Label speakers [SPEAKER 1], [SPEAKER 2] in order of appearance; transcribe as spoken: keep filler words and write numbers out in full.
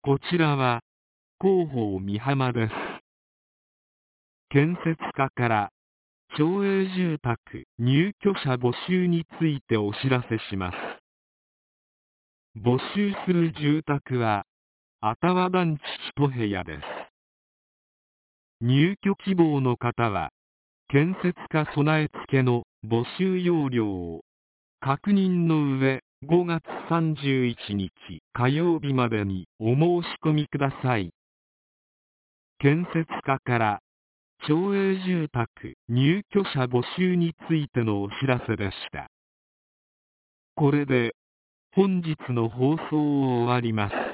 [SPEAKER 1] こちらは、広報美浜です。建設課から、町営住宅入居者募集についてお知らせします。募集する住宅は、あたわ団地一部屋です。入居希望の方は、建設課備え付けの募集要領を確認の上、ごがつさんじゅういちにち火曜日までにお申し込みください。建設課から町営住宅入居者募集についてのお知らせでした。これで本日の放送を終わります。